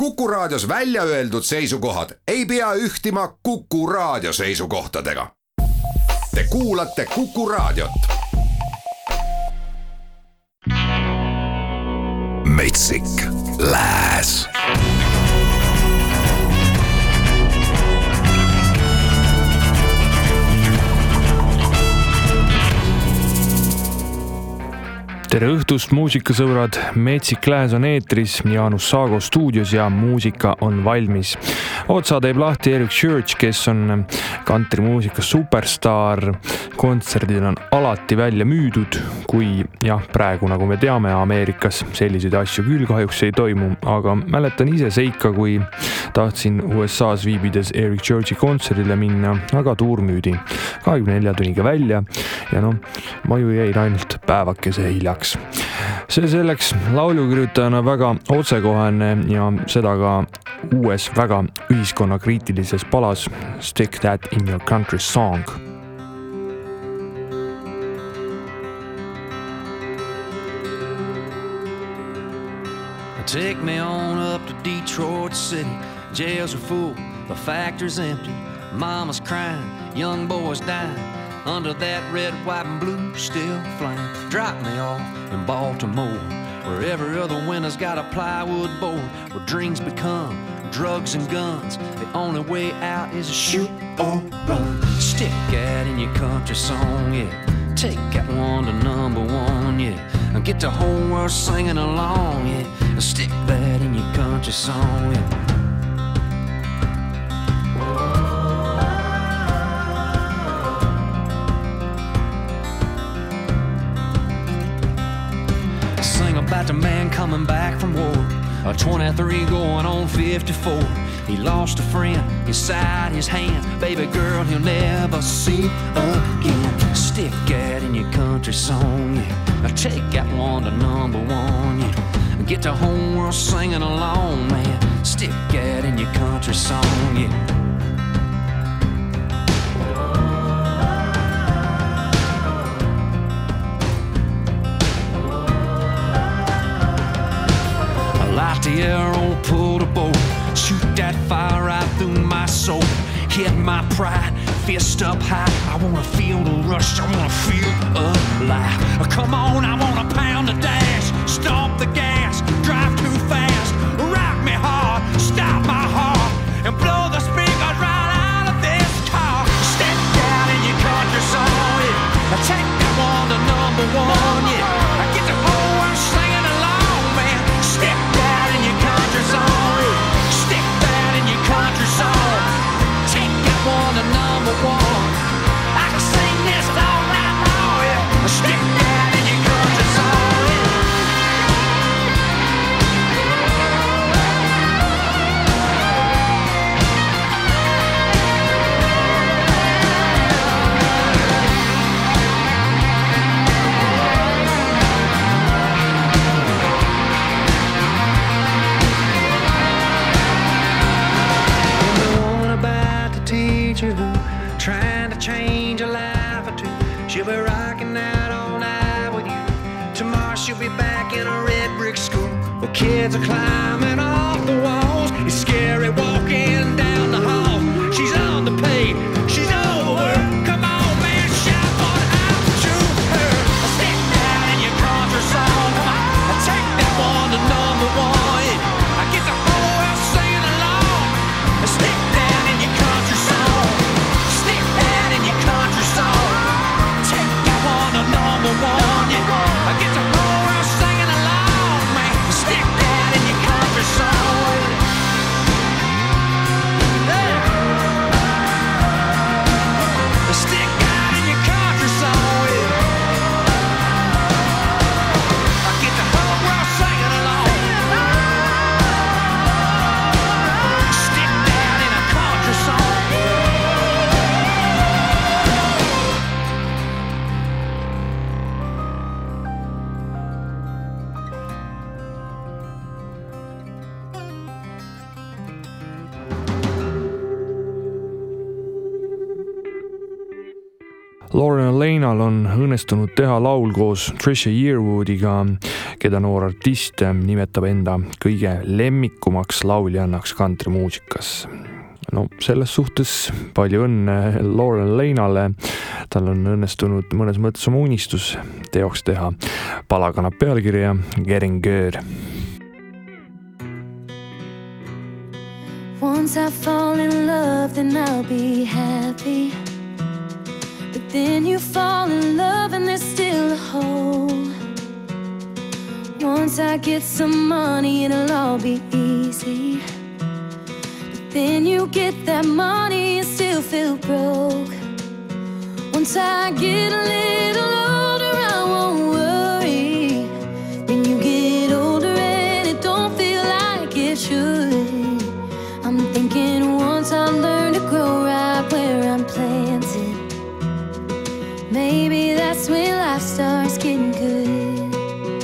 Kuku Raadios välja öeldud seisukohad ei pea ühtima Kuku Raadio seisukohtadega. Te kuulate Kuku Raadiot. Metsik Lääs. Tere õhtust, muusikasõbrad! Metsik Lääs on eetris, Jaanus Saago stuudios ja muusika on valmis. Otsa teeb lahti Eric Church, kes on kantrimuusika superstaar. Kontserdid on alati välja müüdud, kui praegu, nagu me teame, Ameerikas selliseid asju küll kahjuks ei toimu, aga mäletan ise seika, kui tahtsin USA's viibides Eric Churchi kontserdile minna, aga tuur müüdi 24 tunniga välja ja maju jäi ainult päevakese hiljaks. See selleks laulukirjutajana väga otsekohane ja seda ka uues väga ühiskonnakriitilises palas Stick That in Your Country Song. Take me on up to Detroit City. Jails are full, the factory's empty. Mama's crying, young boys dying. Under that red, white, and blue still flying. Drop me off in Baltimore, where every other winter's got a plywood board, where dreams become drugs and guns. The only way out is to shoot or run. Stick that in your country song, yeah. Take that one to number one, yeah. And get the whole world singing along, yeah. Stick that in your country song, yeah. About the man coming back from war, a 23 going on 54. He lost a friend, he sighed his hand. Baby girl he'll never see again. Stick that in your country song, yeah. Now take that one to number one, yeah. Get the whole world singing along, man. Stick that in your country song, yeah. Light the arrow, pull the bow, shoot that fire right through my soul. Hit my pride, fist up high. I wanna feel the rush, I wanna feel alive. Come on, I wanna pound the dash, stomp the gas, drive too fast. Rock me hard, stop my heart, and blow the speakers right out of this car. Step down in your country song, yeah. Take that one to number one, yeah. I get the whole world singing along, man. Step down in your country song, yeah. Stick that in your country song. Take that one to number one. I can sing this all night long, yeah. Stick that in your country song, yeah. Trying to change a life or two. She'll be rocking out all night with you. Tomorrow she'll be back in a red brick school where kids are climbing off the walls. It's scary walking down the hall. She's underpaid, she's overworked. Come on, man, shout one out to her. Stick down in your country song. Come on, take that one to number one. I get the whole world singing along. Stick down in your country song. Stick that in your country song. Take that one to number one, yeah. I get the whole world singing along, man. Stick that in your country song. Yeah. Stick that in your country song, yeah. I get the whole world singing along. Stick that in a country song. Lauren Alainal on õnnestunud teha laul koos Trisha Yearwoodiga, keda noor artist nimetab enda kõige lemmikumaks lauljannaks kantrimuusikas. No selles suhtes palju õnne Lauren Leinale. Tal on õnnestunud mõnes mõttes oma unistus teoks teha. Pala kannab pealkirja Getting Good. Once I fall in love, then I'll be happy. But then you fall in love and there's still a hole. Once I get some money, it'll all be easy. Then you get that money and still feel broke. Once I get a little older, I won't worry. Then you get older and it don't feel like it should. I'm thinking once I learn to grow right where I'm planted, maybe that's when life starts getting good.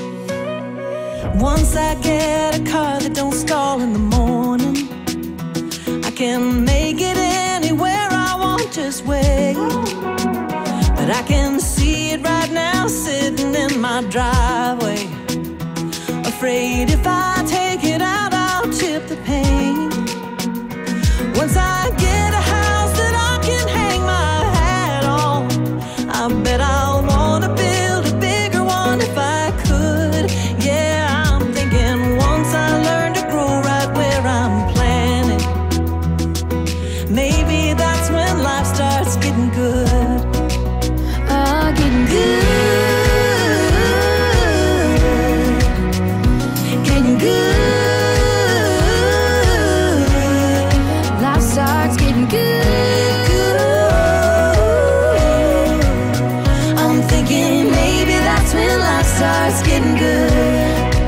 Once I get a car that don't stall in the morning, I can make it anywhere I want, just wait. But I can see it right now sitting in my driveway, afraid if I take it out I'll chip the paint. Once I get a house that I can hang my hat on, I bet I'll want to build a bigger one if I could. Yeah, I'm thinking once I learn to grow right where I'm planted, maybe that's when life starts getting good. Oh, getting good. Getting good. Life starts getting good. I'm thinking maybe that's when life starts getting good.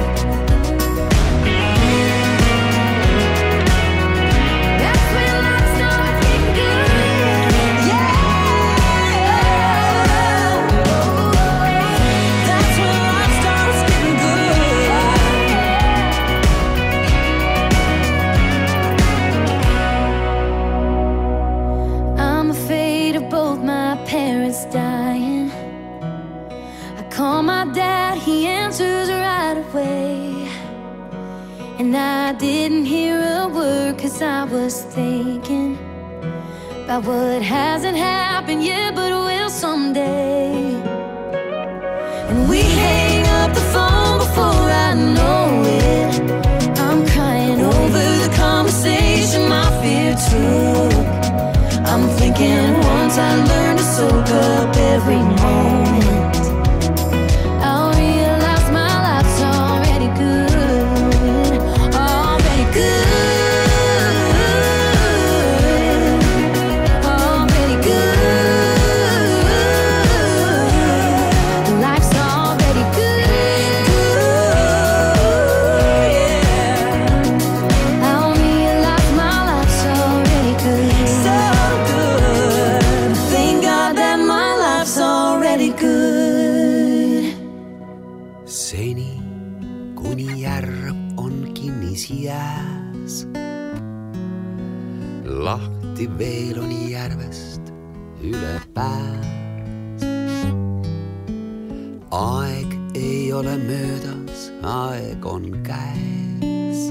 Dying. I call my dad, he answers right away. And I didn't hear a word, 'cause I was thinking about what hasn't happened yet, but will someday. And we hang up the phone before I know it. I'm crying over the conversation my fear took. I'm thinking once I learn to soak up every moment, I'll realize my life's already good. Already good. Already good. Life's already good. Good, yeah. I'll realize my life's already good. So seni kuni järv on kinnis jääs, lahti veel on järvest üle pääs. Aeg ei ole möödas, aeg on käes.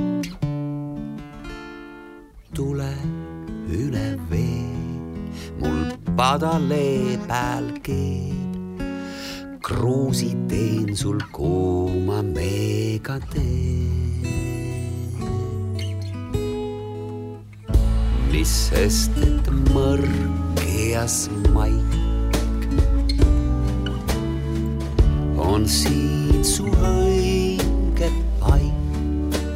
Tule üle vee, mul padalee peal keeb. Kruusi teen sul kuuma meega teen. Mis sest, et mõrkeas maik on siin su õige paik.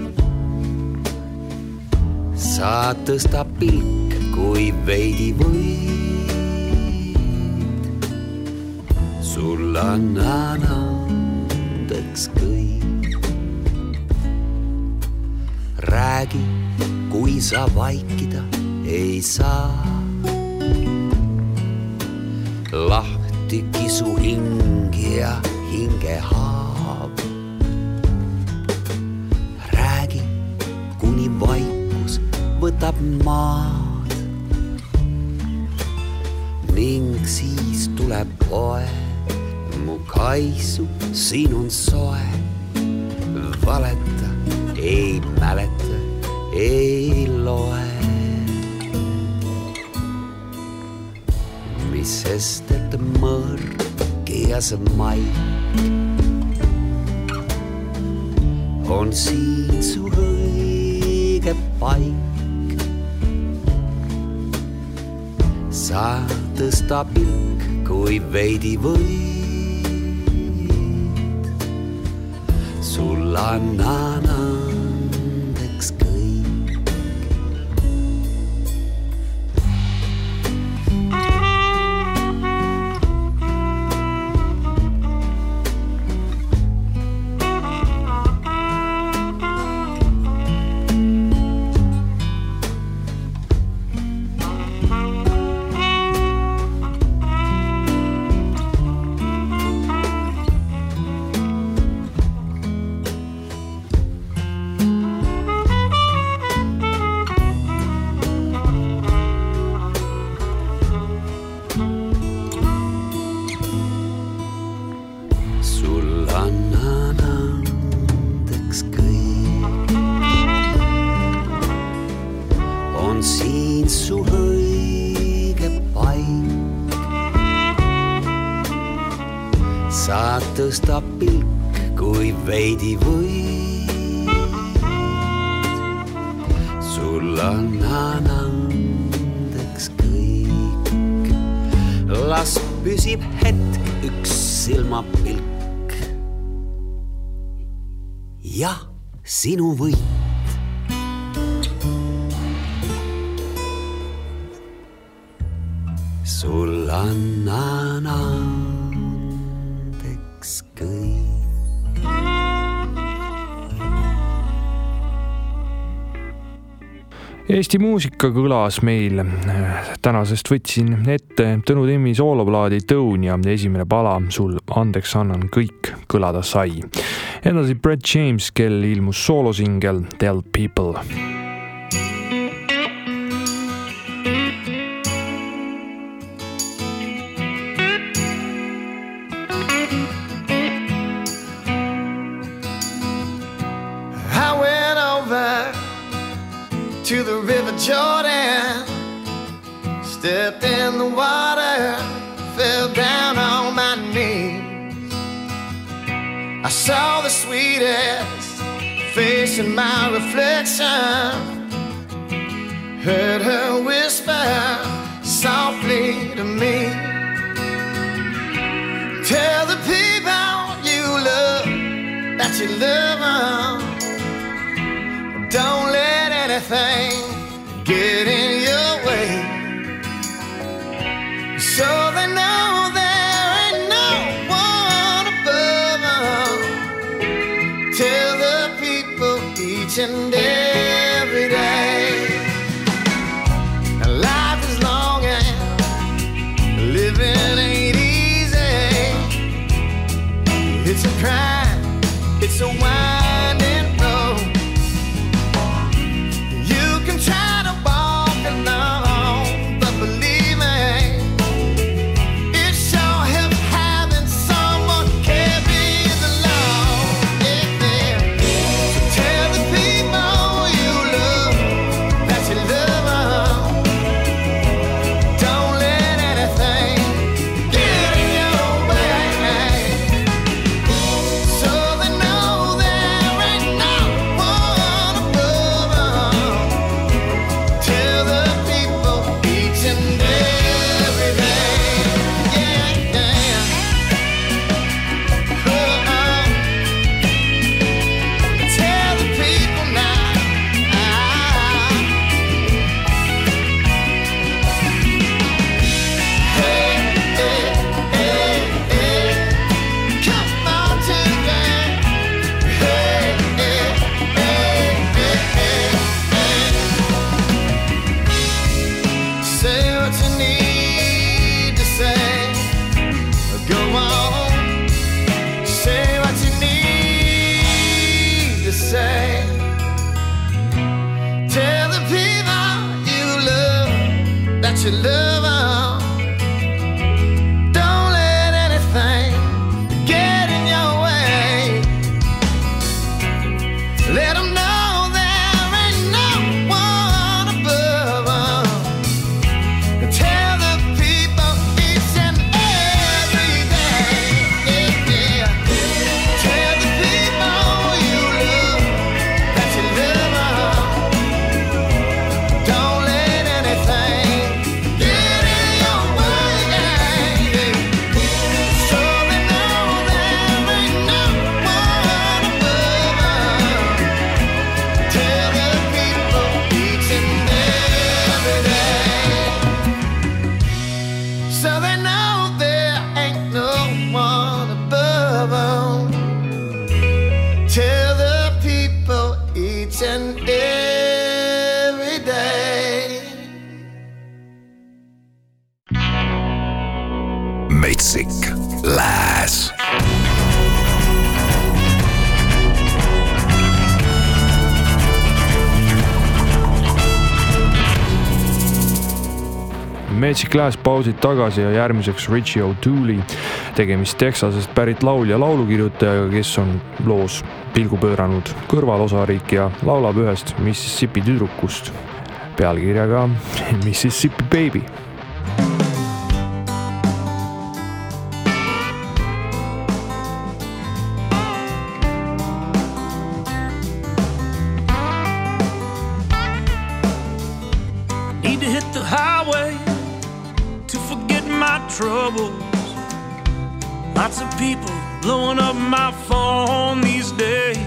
Sa tõsta pilk, kui veidi võid. Sul annan andeks kõik. Räägi, kui sa vaikida ei saa. Lahti kisu hing ja hingehaav. Räägi, kuni vaikus võtab maad. Ning siis tuleb poe Mu kaisu, sinun soe, valeta, ei mäleta, ei loe. Mis sest, et mõrgias maik on siin su õige paik. Sa tõsta pilk, kui veidi võid. Sul annan andeks kõik. Tõsta pilk, kui veidi võid. Sul annan andeks kõik. Las püsib hetk üks silmapilk. Jah, sinu võit. Sul annan Eesti muusika kõlas meil. Tänasest võtsin ette Tõnu Timmi sooloplaadi Tõun ja esimene pala Sul andeks annan kõik kõlada sai. Edasi Brett James, kel ilmus soolosingel Tell People. To the river Jordan, stepped in the water, fell down on my knees. I saw the sweetest face in my reflection, heard her whisper softly to me, tell the people you love that you love them. Don't let anything get in your way, so they know there ain't no one above them. Tell the people each and every day. Now life is long and living ain't easy. It's a crime, it's a winding road. Try to walk alone, but believe me, it sure helps having someone carry the load. Yeah. So tell the people you love that you love them. Don't let anything get in your way, so they know there ain't no one above them. Tell the people each and every day, yeah, yeah. Tell the people now. Hey, hey, hey, hey. Come on today. Hey, hey, hey, hey, hey. Say what you need to say. Go on. Say what you need to say. Tell the people you love that you love them. Don't let anything metsik lääs. Magic Glass pausid tagasi ja järgmiseks Richie O'Toole, tegemist Texasest pärit laulja laulukirjutajaga, kes on loos pilgu pööranud kõrvalosariik ja laulab ühest Mississippi tüdrukust pealkirjaga Mississippi Baby. Need to hit the highway to forget my troubles. Lots of people blowing up my phone these days.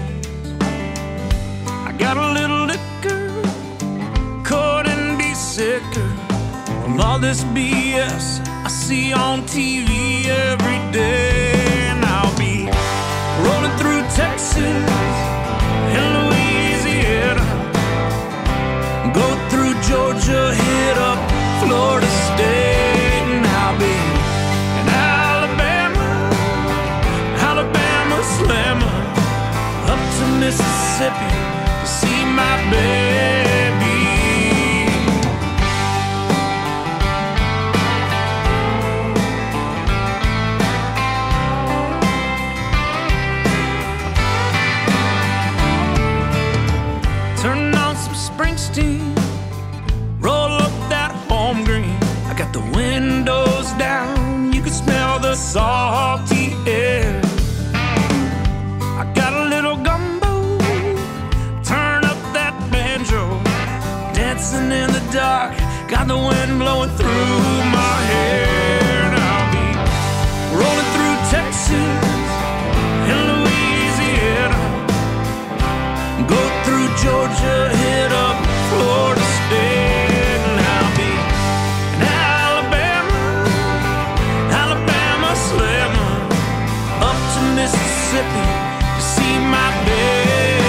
I got a little liquor, couldn't be sicker from all this BS I see on TV every day. And I'll be rolling through Texas and Louisiana, go through Georgia, hit up Florida State, and I'll be in Alabama slammer, up to Mississippi to see my baby. Turn on some Springsteen, roll up that home green. I got the windows down, you can smell the salty air. I got a little gumbo, turn up that banjo, dancing in the dark, got the wind blowing through my hair. And I'll be rolling through Texas and Louisiana, go through Georgia, hit up Florida State, and I'll be in Alabama slammer, up to Mississippi to see my baby.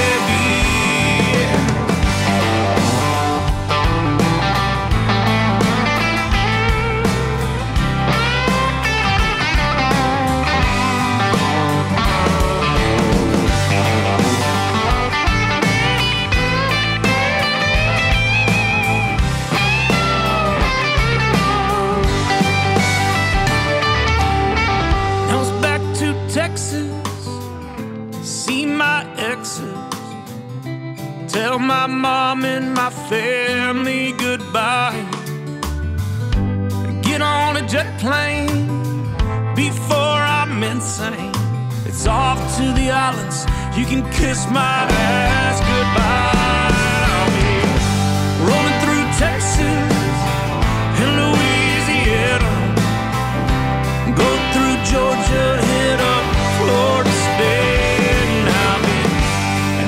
Now it's back to Texas, see my exes, tell my mom and my family goodbye, get on a jet plane before I'm insane. It's off to the islands, you can kiss my ass goodbye. I'll be rolling through Texas and Louisiana, go through Georgia, hit up Florida State, and I'll be in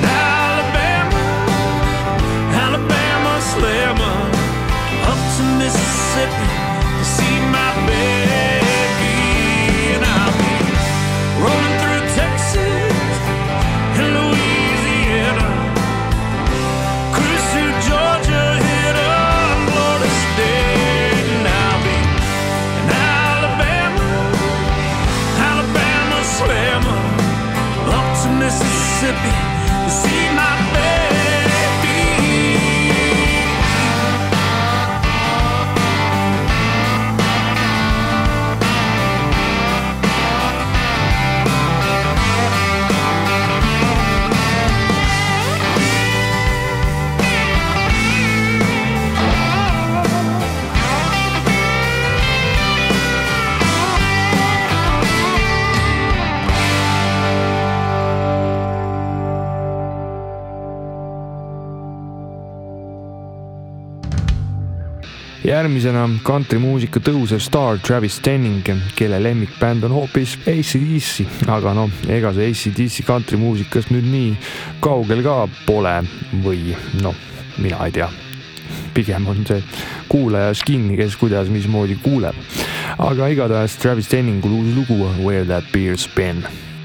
Alabama slammer, up to Mississippi to see my baby. And I'll be rolling through Texas and Louisiana, cruise through Georgia, hit up Florida State, and I'll be in Alabama slammer, up to Mississippi to see my baby. Järgmisena kantrimuusika tõusev staar Travis Denning, kelle lemmikbänd on hoopis AC/DC, aga noh, ega see AC/DC kantrimuusikas nüüd nii kaugel ka pole või noh, mina ei tea. Pigem on see kuulajas kinni, kes kuidas mismoodi kuuleb. Aga igatahes Travis Denningu uus lugu Where That Beer's Been.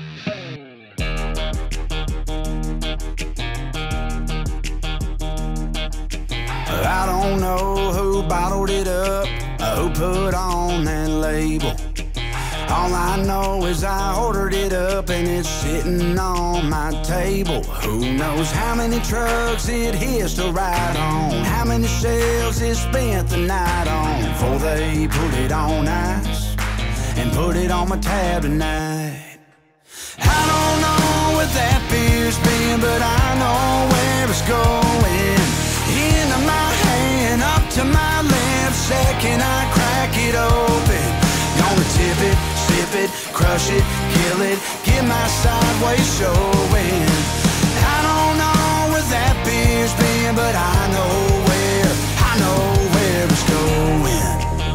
I don't know who bottled it up, who put on that label. All I know is I ordered it up and it's sitting on my table. Who knows how many trucks it hits to ride on, how many shells it spent the night on, before they put it on ice and put it on my tab tonight. I don't know what that beer's been, but I know where it's going. Into my hand, up to my left, second I crack it open. Gonna tip it, sip it, crush it, kill it, get my sideways showing. I don't know where that beer's been, but I know where it's going.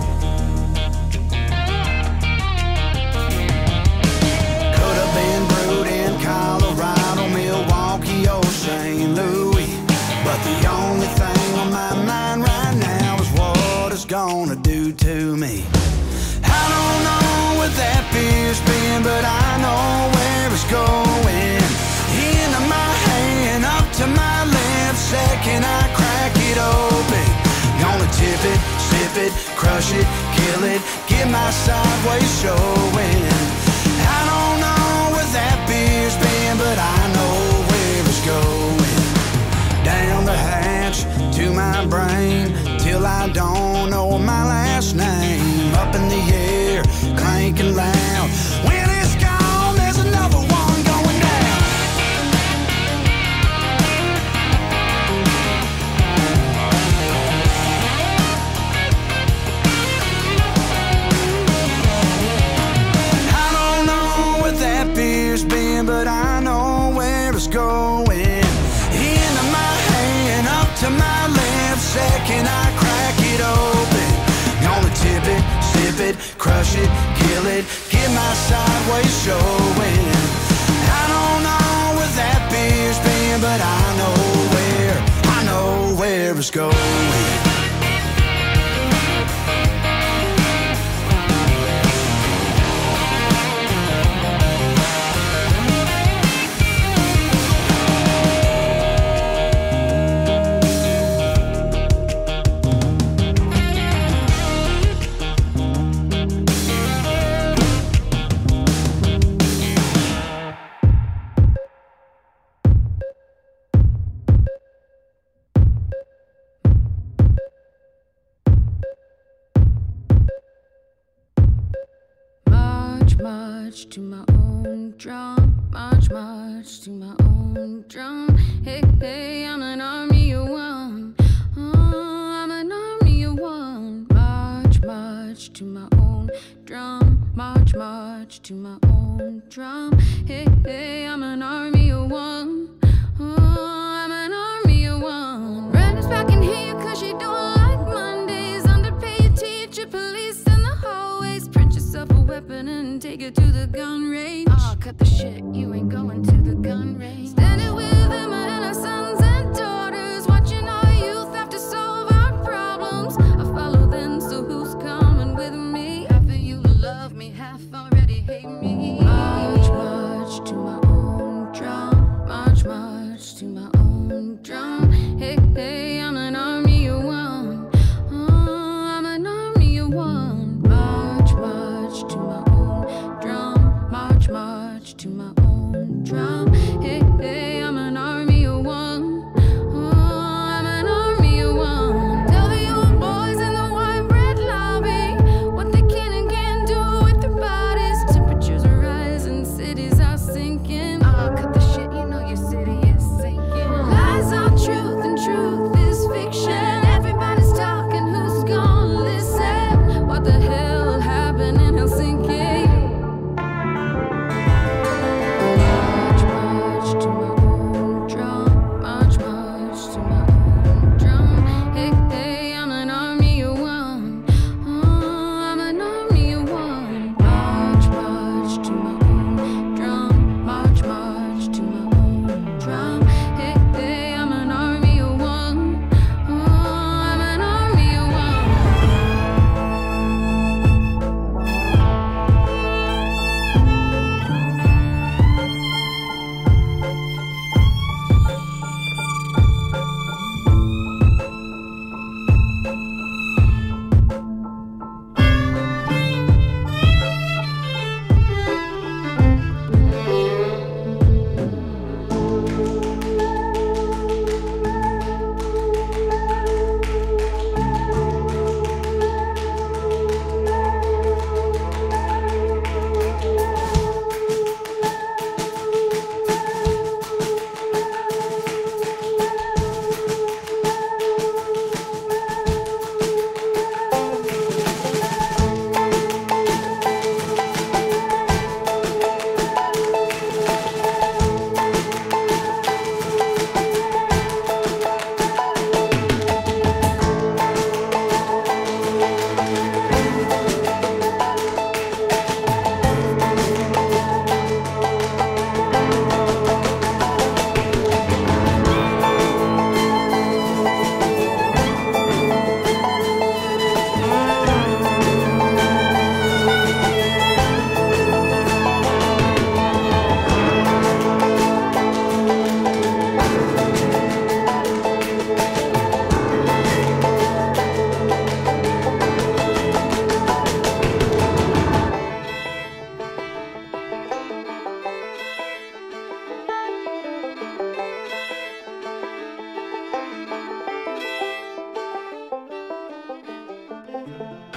Could have been brewed in Colorado, Milwaukee, or St. Louis, but the only thing on my mind right now is what it's gonna do to me. I don't know what that beer's been, but I know where it's going. Into my hand, up to my left, second I crack it open. Gonna tip it, sip it, crush it, kill it, get my sideways showing. I don't know where that beer's been, but I know where it's going. Down the hatch to my brain, till I don't know my last name. Up in the air, clanking loud. When it's gone, there's another one going down. I don't know where that beer's been, but I know where it's going. Into my hand, up to my left, second I crack it open. Gonna tip it, sip it, crush it, kill it, get my sideways showing. I don't know where that beer's been, but I know where it's going. March to my own drum, march to my own drum. Hey, hey, I'm an army of one. Oh, I'm an army of one. March to my own drum, march to my own drum. Hey, hey, I'm an army of one. Oh, I'm an army of one. Random's back in here 'cause she don't like Mondays. Underpaid teacher, police in the hallways. Print yourself a weapon and take it to the gun range. Oh, cut the shit, you ain't going to the gun range. Standing with them and our sons and daughters, watching our youth have to solve our problems. I follow them, so who's coming with me? Half of you love me, half already hate me. March to my own drum, march to my own drum. Hey, hey, I'm an army of one. Oh, I'm an army of one. March to my own drum, march to my own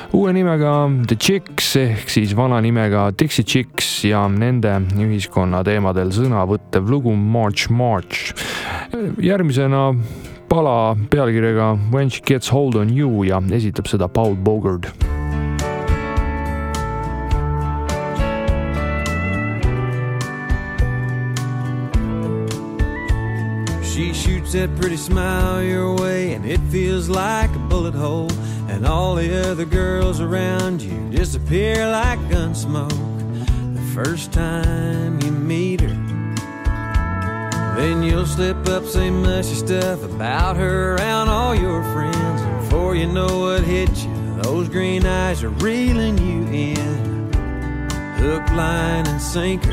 uue nimega The Chicks ehk siis vana nimega Dixie Chicks ja nende ühiskonna teemadel sõna võttev lugu March March. Järgmisena pala pealkirjaga When She Gets Hold on You ja esitab seda Paul Bogard. She shoots that pretty smile your way and it feels like a bullet hole, and all the other girls around you disappear like gun smoke the first time you meet her. Then you'll slip up, say mushy stuff about her around all your friends, and before you know what hit you, those green eyes are reeling you in, hook, line, and sinker.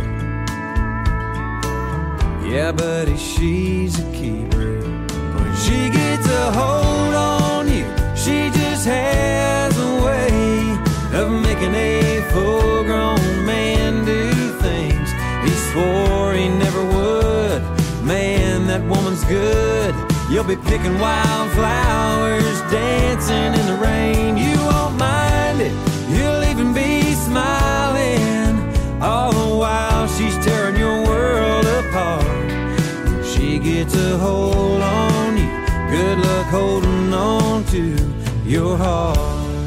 Yeah, buddy, she's a keeper. When she gets a hold on you, she just has a way of making a full-grown man do things he swore he never would. Man, that woman's good. You'll be picking wildflowers, dancing in the rain. You won't mind it, you'll even be smiling, all the while she's tearing your world apart. She gets a hold on you, good luck holding on to your heart.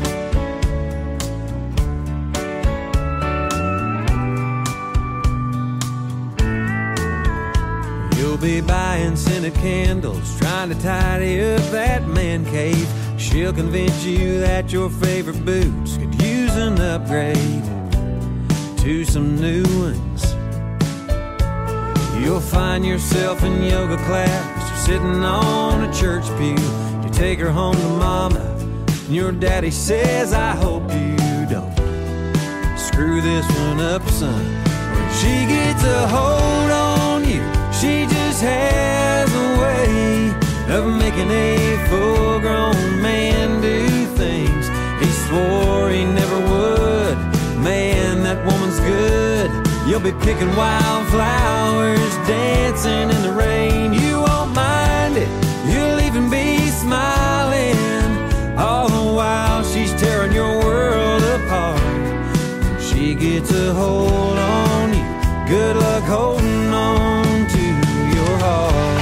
You'll be buying scented candles, trying to tidy up that man cave. She'll convince you that your favorite boots could use an upgrade to some new ones. You'll find yourself in yoga class, you're sitting on a church pew. You take her home to mama, and your daddy says, I hope you don't screw this one up, son. When she gets a hold on you, she just has a way of making a full-grown man do things he swore he never would. Man, that woman's good. You'll be picking wildflowers, dancing in the rain. You won't mind it, you'll even be smiling, all the while she's tearing your world apart. When she gets a hold on you, good luck holding on to your heart.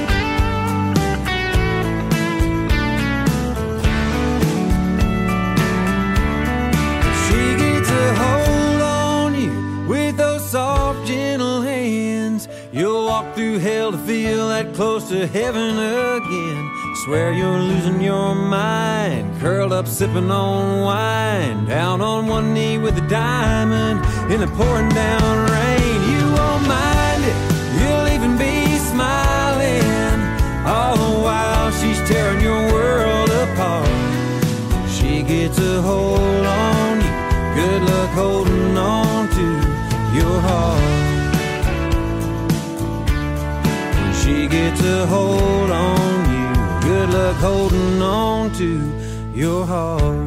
She gets a hold on you with those soft, gentle hands. You'll walk through hell to feel that close to heaven again. Swear you're losing your mind, curled up sipping on wine, down on one knee with a diamond in the pouring down rain. You won't mind it, you'll even be smiling, all the while she's tearing your world apart. She gets a hold on you, good luck holding on to your heart. When she gets a hold on you, good luck holding on to your heart.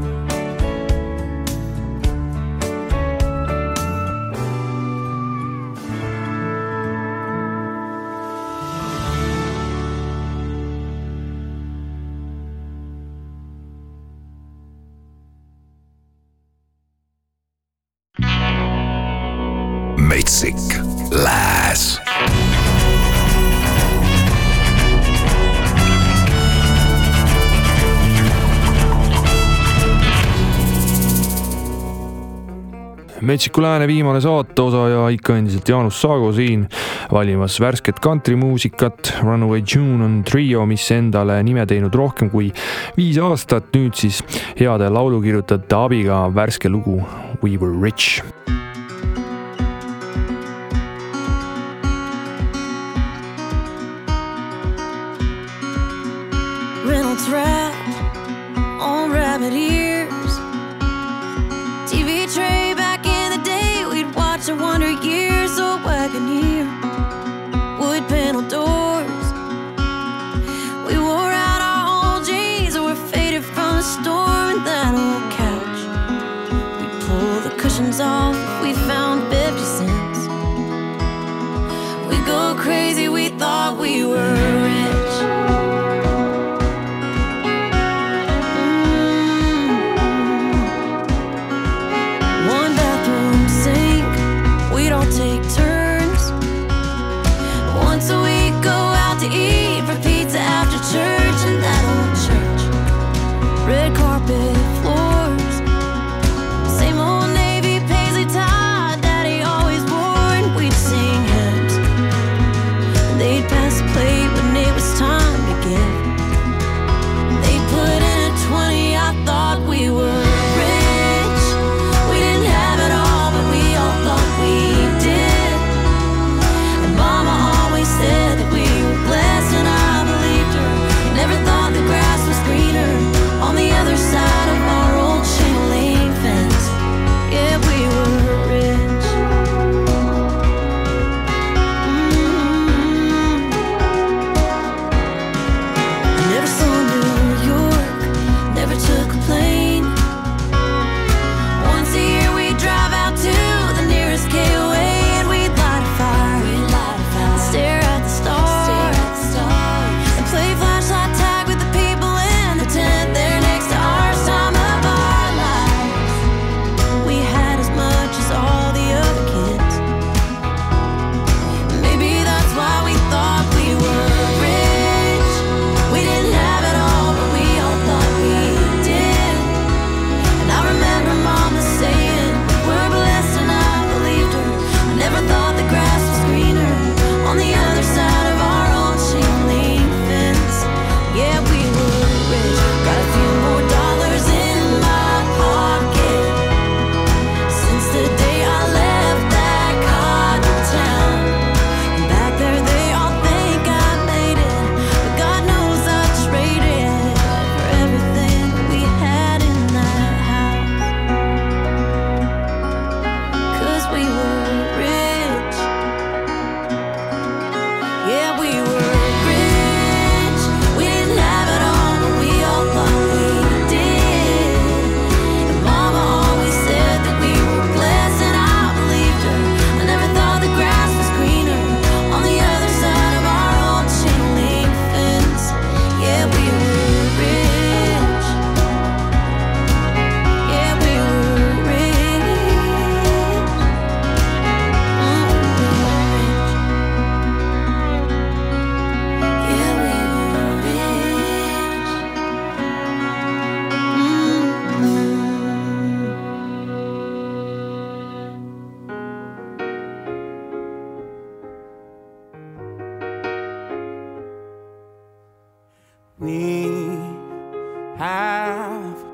Metsik Lääs. Metsiku Lääne viimane saateosa ja ikka endiselt Jaanus Saago siin valimas värsket kantrimuusikat. Runaway June on trio, mis endale nime teinud rohkem kui 5 aastat, nüüd siis heade laulukirjutajate abiga värske lugu We Were Rich. Reynolds Wrap on rabbit ears, TV tray back in the day, we'd watch a Wonder Years, old Wagoneer, wood panel doors. We wore out our old jeans and were faded from the storm, and that old couch, we'd pull the cushions off. have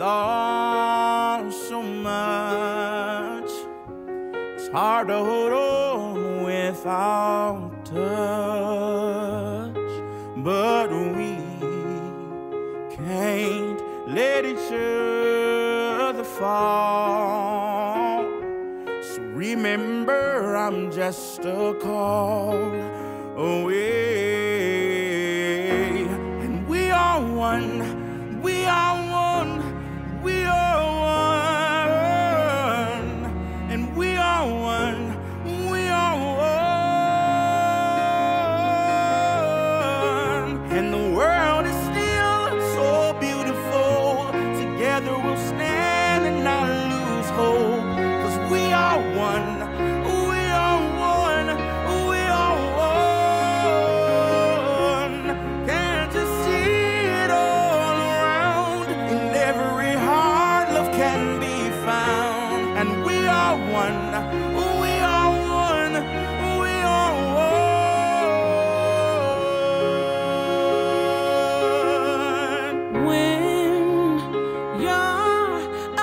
lost so much. It's hard to hold on without touch, but we can't let each other fall. So remember, I'm just a call away, and we are one. We are one. We are one, and we are one. We are one, and the world is still so beautiful. Together we'll stand and not lose hope, 'cause we are one. We are one. We are one. Can't you see it all around? In every heart love can be found, and we are one. We are one. We are one. When you're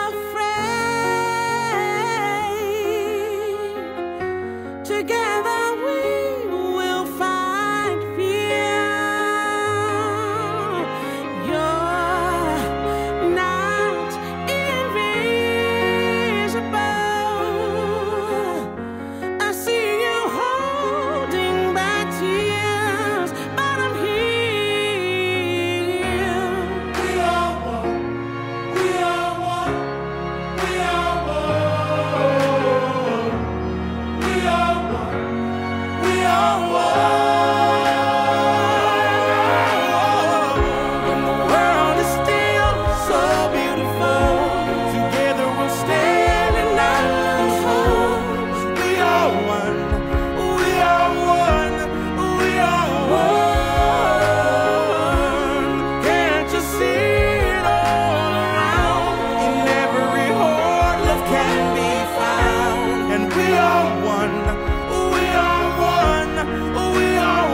afraid, together we will find fear. You're not invisible. I see you holding back tears, but I'm here. We are one. We are one. We are one. We are one. We are one. And the world is still so beautiful. Together we'll stand and not lose hope. We are one. We are one. We are one. Can't you see it all around? In every heart love can be found, and we are one. We are one. We are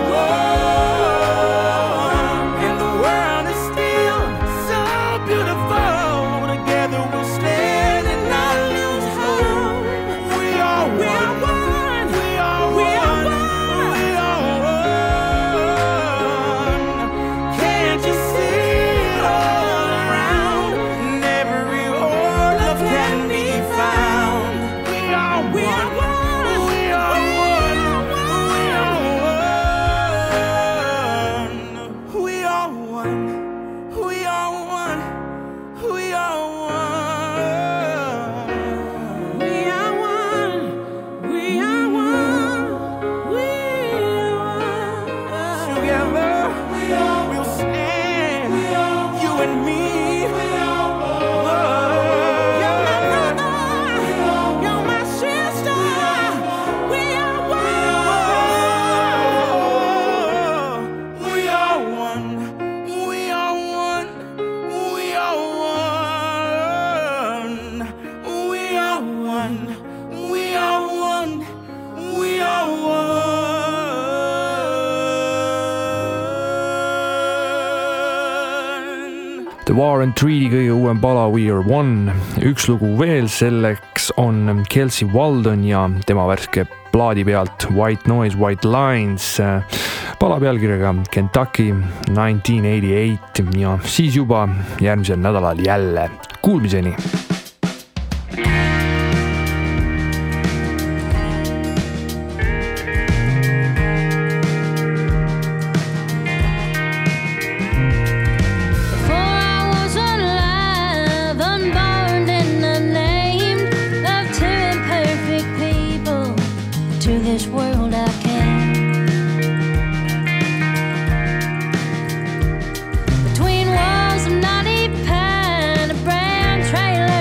one, and the world is still so beautiful. Together we'll stand and not lose hope. We are one. We are one. We are one. Can't you see it all around? In every heart love can be found. We are one. We are one. We are one. We are one. We are one. We are one. We are one. We are one. We are one. Together we'll stand. You and me. You're my brother. You're my sister. We are one. We are one. We are one. We are one. We are one. We are one. We are one. The War and Treaty kõige uuem pala We Are One. Üks lugu veel, selleks on Kelsey Waldon ja tema värske plaadi pealt White Noise, White Lines pala pealkirjaga Kentucky 1988 ja siis juba järgmisel nädalal jälle. Kuulmiseni! Before I was alive, unborn and unnamed, of two imperfect people, to this world I came. Between walls of knotty pine, a brown trailer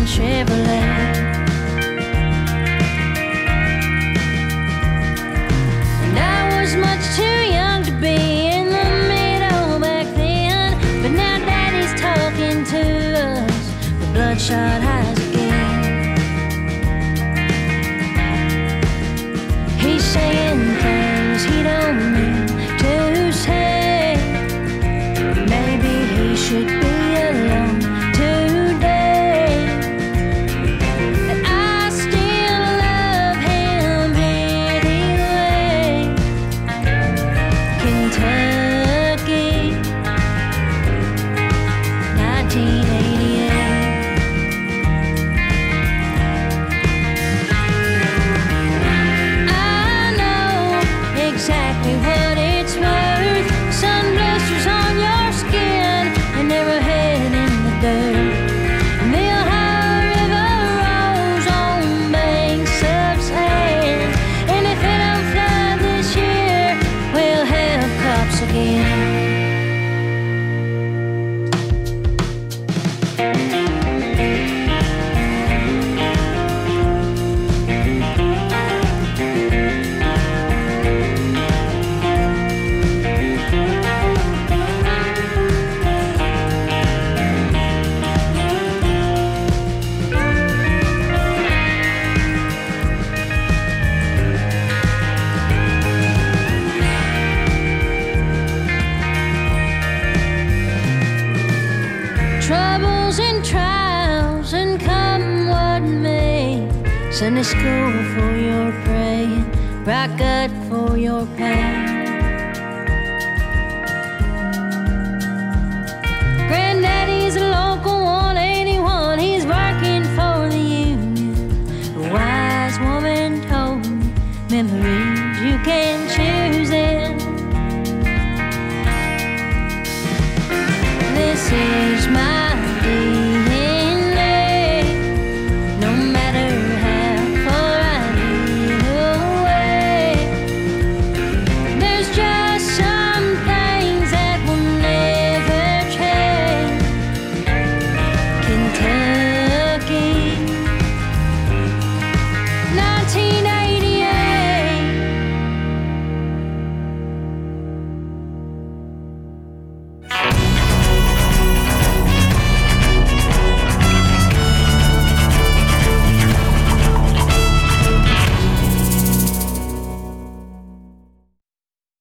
Chevrolet. And I was much too young to be in the middle back then, but now Daddy's talking to us with bloodshot eyes again. He's saying things he don't mean to say. Maybe he should be alone today. But I still love him anyway. Kentucky, 1988. I know exactly what it's worth. Sun blisters on your skin and arrowhead in the dirt. And the Ohio River rolls on banks of sand. And if it don't flood this year, we'll have cops again. Troubles and trials and come what may. Sunday school for your praying, rock gut for your pain.